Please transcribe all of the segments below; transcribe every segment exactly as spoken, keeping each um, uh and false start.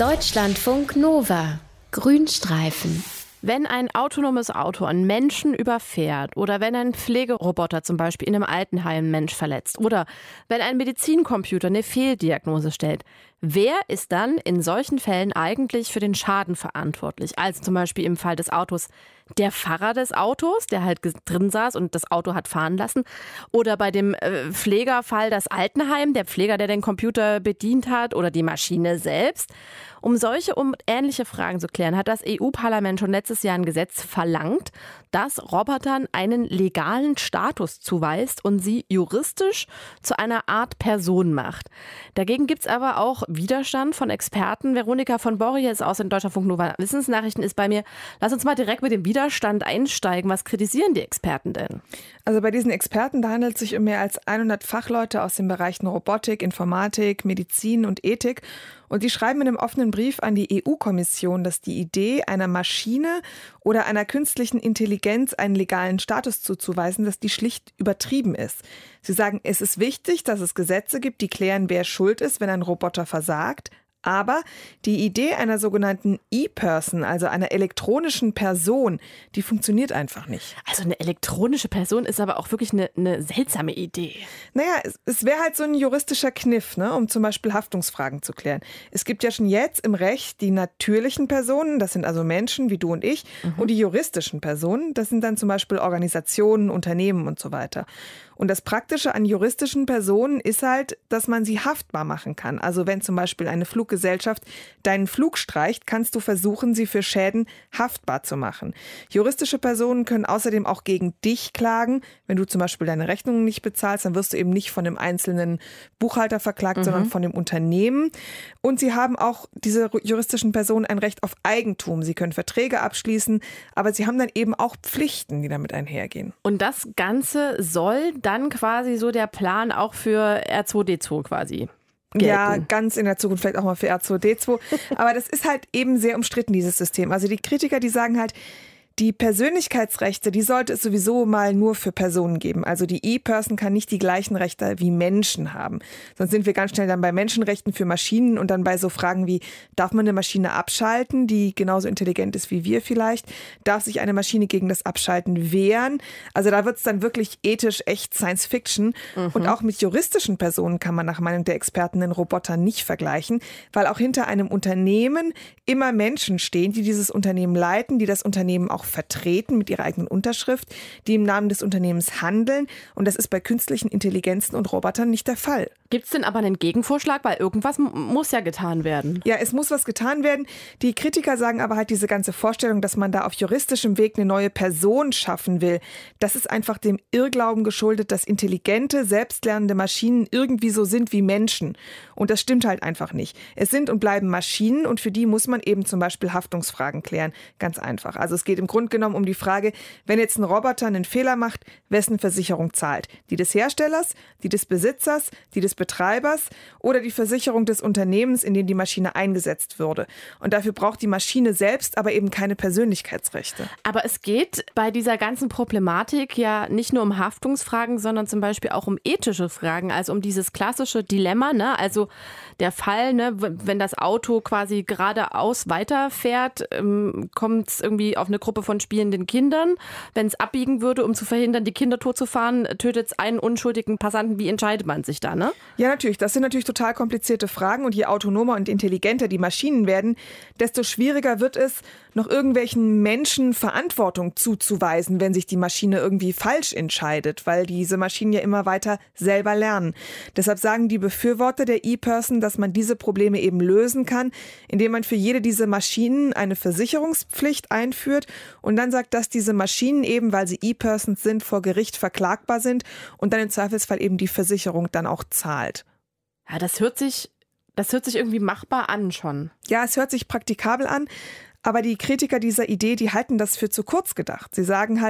Deutschlandfunk Nova. Grünstreifen. Wenn ein autonomes Auto einen Menschen überfährt oder wenn ein Pflegeroboter zum Beispiel in einem Altenheim einen Mensch verletzt oder wenn ein Medizincomputer eine Fehldiagnose stellt, wer ist dann in solchen Fällen eigentlich für den Schaden verantwortlich? Also zum Beispiel im Fall des Autos der Fahrer des Autos, der halt drin saß und das Auto hat fahren lassen. Oder bei dem äh, Pflegerfall das Altenheim, der Pfleger, der den Computer bedient hat oder die Maschine selbst. Um solche und ähnliche Fragen zu klären, hat das E U-Parlament schon letztes Jahr ein Gesetz verlangt, das Robotern einen legalen Status zuweist und sie juristisch zu einer Art Person macht. Dagegen gibt es aber auch Widerstand von Experten. Veronika von Borrie ist aus den Deutschlandfunk Nova Wissensnachrichten ist bei mir. Lass uns mal direkt mit dem Widerstand einsteigen. Was kritisieren die Experten denn? Also bei diesen Experten, da handelt es sich um mehr als hundert Fachleute aus den Bereichen Robotik, Informatik, Medizin und Ethik. Und die schreiben in einem offenen Brief an die E U-Kommission, dass die Idee, einer Maschine oder einer künstlichen Intelligenz einen legalen Status zuzuweisen, dass die schlicht übertrieben ist. Sie sagen, es ist wichtig, dass es Gesetze gibt, die klären, wer schuld ist, wenn ein Roboter versagt. Aber die Idee einer sogenannten E-Person, also einer elektronischen Person, die funktioniert einfach nicht. Also eine elektronische Person ist aber auch wirklich eine, eine seltsame Idee. Naja, es, es wäre halt so ein juristischer Kniff, ne, um zum Beispiel Haftungsfragen zu klären. Es gibt ja schon jetzt im Recht die natürlichen Personen, das sind also Menschen wie du und ich, mhm. und die juristischen Personen, das sind dann zum Beispiel Organisationen, Unternehmen und so weiter. Und das Praktische an juristischen Personen ist halt, dass man sie haftbar machen kann. Also wenn zum Beispiel eine Fluggesellschaft deinen Flug streicht, kannst du versuchen, sie für Schäden haftbar zu machen. Juristische Personen können außerdem auch gegen dich klagen. Wenn du zum Beispiel deine Rechnungen nicht bezahlst, dann wirst du eben nicht von dem einzelnen Buchhalter verklagt, mhm. sondern von dem Unternehmen. Und sie haben auch, diese juristischen Personen, ein Recht auf Eigentum. Sie können Verträge abschließen, aber sie haben dann eben auch Pflichten, die damit einhergehen. Und das Ganze soll dann quasi so der Plan auch für R zwei D zwei quasi gelten. Ja, ganz in der Zukunft vielleicht auch mal für R zwei D zwei. Aber das ist halt eben sehr umstritten, dieses System. Also die Kritiker, die sagen halt, die Persönlichkeitsrechte, die sollte es sowieso mal nur für Personen geben. Also die E-Person kann nicht die gleichen Rechte wie Menschen haben. Sonst sind wir ganz schnell dann bei Menschenrechten für Maschinen und dann bei so Fragen wie, darf man eine Maschine abschalten, die genauso intelligent ist wie wir vielleicht? Darf sich eine Maschine gegen das Abschalten wehren? Also da wird es dann wirklich ethisch echt Science Fiction. Mhm. Und auch mit juristischen Personen kann man nach Meinung der Experten den Roboter nicht vergleichen, weil auch hinter einem Unternehmen immer Menschen stehen, die dieses Unternehmen leiten, die das Unternehmen auch vertreten mit ihrer eigenen Unterschrift, die im Namen des Unternehmens handeln. Und das ist bei künstlichen Intelligenzen und Robotern nicht der Fall. Gibt es denn aber einen Gegenvorschlag? Weil irgendwas m- muss ja getan werden. Ja, es muss was getan werden. Die Kritiker sagen aber halt, diese ganze Vorstellung, dass man da auf juristischem Weg eine neue Person schaffen will, das ist einfach dem Irrglauben geschuldet, dass intelligente, selbstlernende Maschinen irgendwie so sind wie Menschen. Und das stimmt halt einfach nicht. Es sind und bleiben Maschinen und für die muss man eben zum Beispiel Haftungsfragen klären. Ganz einfach. Also es geht im Grunde genommen um die Frage, wenn jetzt ein Roboter einen Fehler macht, wessen Versicherung zahlt? Die des Herstellers, die des Besitzers, die des Betreibers oder die Versicherung des Unternehmens, in dem die Maschine eingesetzt würde. Und dafür braucht die Maschine selbst aber eben keine Persönlichkeitsrechte. Aber es geht bei dieser ganzen Problematik ja nicht nur um Haftungsfragen, sondern zum Beispiel auch um ethische Fragen, also um dieses klassische Dilemma, ne? Also der Fall, ne, wenn das Auto quasi geradeaus weiterfährt, ähm, kommt es irgendwie auf eine Gruppe von spielenden Kindern. Wenn es abbiegen würde, um zu verhindern, die Kinder tot zu fahren, tötet es einen unschuldigen Passanten. Wie entscheidet man sich da, ne? Ja, natürlich. Das sind natürlich total komplizierte Fragen. Und je autonomer und intelligenter die Maschinen werden, desto schwieriger wird es, noch irgendwelchen Menschen Verantwortung zuzuweisen, wenn sich die Maschine irgendwie falsch entscheidet, weil diese Maschinen ja immer weiter selber lernen. Deshalb sagen die Befürworter der E-Person, dass man diese Probleme eben lösen kann, indem man für jede dieser Maschinen eine Versicherungspflicht einführt und dann sagt, dass diese Maschinen eben, weil sie E-Persons sind, vor Gericht verklagbar sind und dann im Zweifelsfall eben die Versicherung dann auch zahlt. Ja, das hört sich, das hört sich irgendwie machbar an schon. Ja, es hört sich praktikabel an. Aber die Kritiker dieser Idee, die halten das für zu kurz gedacht. Sie sagen halt,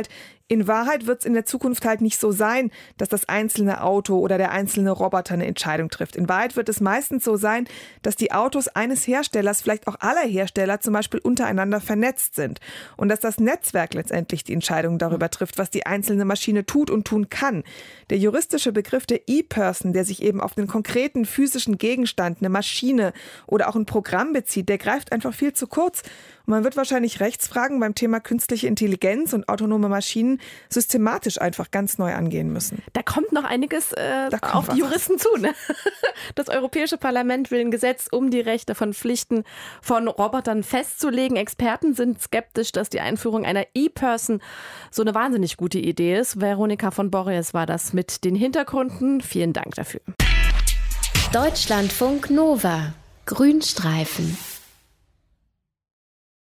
In Wahrheit wird es in der Zukunft halt nicht so sein, dass das einzelne Auto oder der einzelne Roboter eine Entscheidung trifft. In Wahrheit wird es meistens so sein, dass die Autos eines Herstellers, vielleicht auch aller Hersteller, zum Beispiel untereinander vernetzt sind. Und dass das Netzwerk letztendlich die Entscheidung darüber trifft, was die einzelne Maschine tut und tun kann. Der juristische Begriff der E-Person, der sich eben auf einen konkreten physischen Gegenstand, eine Maschine oder auch ein Programm bezieht, der greift einfach viel zu kurz. Und man wird wahrscheinlich Rechtsfragen beim Thema künstliche Intelligenz und autonome Maschinen systematisch einfach ganz neu angehen müssen. Da kommt noch einiges äh, auf die Juristen zu. Ne? Das Europäische Parlament will ein Gesetz, um die Rechte von Pflichten von Robotern festzulegen. Experten sind skeptisch, dass die Einführung einer E-Person so eine wahnsinnig gute Idee ist. Veronika von Borries war das mit den Hintergründen. Vielen Dank dafür. Deutschlandfunk Nova. Grünstreifen.